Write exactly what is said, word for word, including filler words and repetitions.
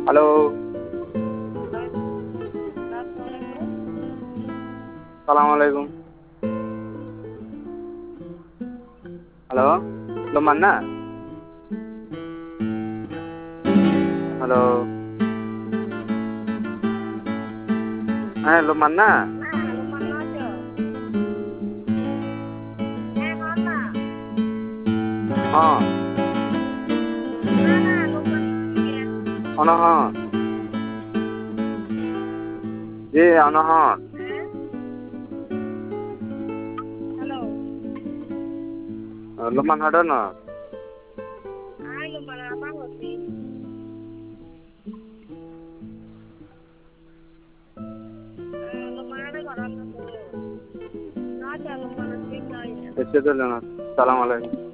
hello সালাম আলাইকুম hello লোমান না হ্যালো হ্যাঁ লোমান না হ্যাঁ অনহন জি অনহন লোমান হাডো না এসে দিলেন সালাম আলাইকুম